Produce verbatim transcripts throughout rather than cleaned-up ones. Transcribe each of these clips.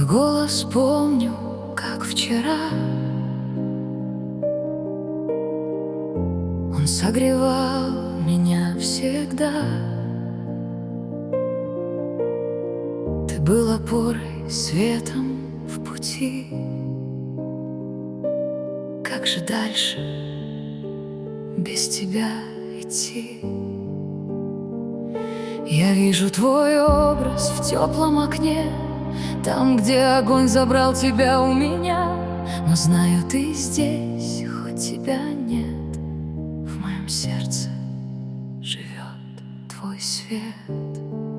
Твой голос помню, как вчера. Он согревал меня всегда. Ты был опорой, светом в пути. Как же дальше без тебя идти? Я вижу твой образ в теплом окне, там, где огонь забрал тебя у меня. Но знаю, ты здесь, хоть тебя нет. В моем сердце живет твой свет.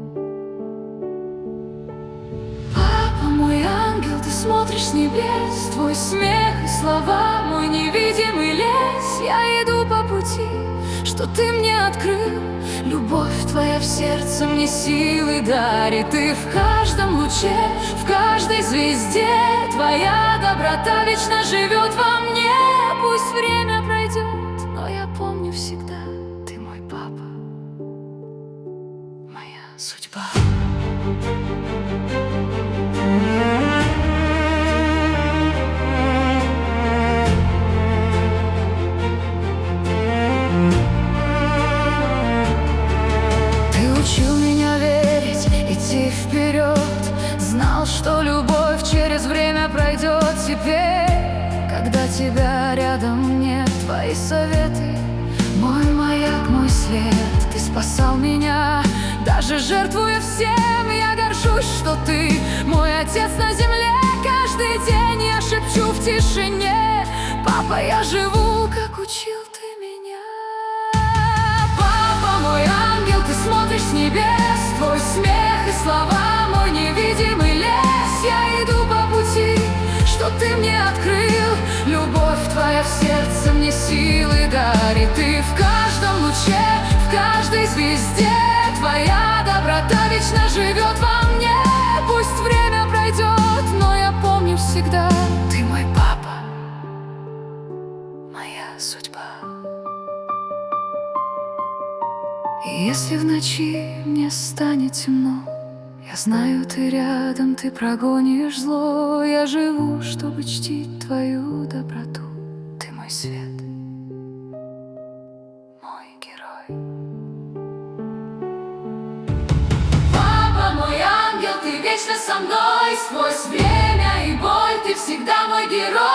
Папа, мой ангел, ты смотришь с небес. Твой смех и слова, мой невидимый лес. Я иду по пути, что ты мне открыл. Любовь твоя в сердце мне силы дарит. И в каждом луче, в каждой звезде твоя доброта вечно живет во мне. Пусть время пройдет, но я помню всегда: ты мой папа, моя судьба. Учил меня верить, идти вперед. Знал, что любовь через время пройдет. Теперь, когда тебя рядом нет, твои советы — мой маяк, мой свет. Ты спасал меня, даже жертвуя всем. Я горжусь, что ты мой отец на земле. Каждый день я шепчу в тишине: папа, я живу, как учил ты меня. Папа, мой ангел, ты смотришь с небес. Твой смех и слова, мой невидимый лес. Я иду по пути, что ты мне открыл. Любовь твоя в сердце мне силы дарит. И в каждом луче, в каждой звезде твоя доброта вечно живет во мне. Пусть время пройдет, но я помню всегда: ты мой папа, моя судьба. И если в ночи мне станет темно, я знаю, ты рядом, ты прогонишь зло. Я живу, чтобы чтить твою доброту. Ты мой свет, мой герой. Папа, мой ангел, ты вечно со мной. Сквозь время и боль ты всегда мой герой.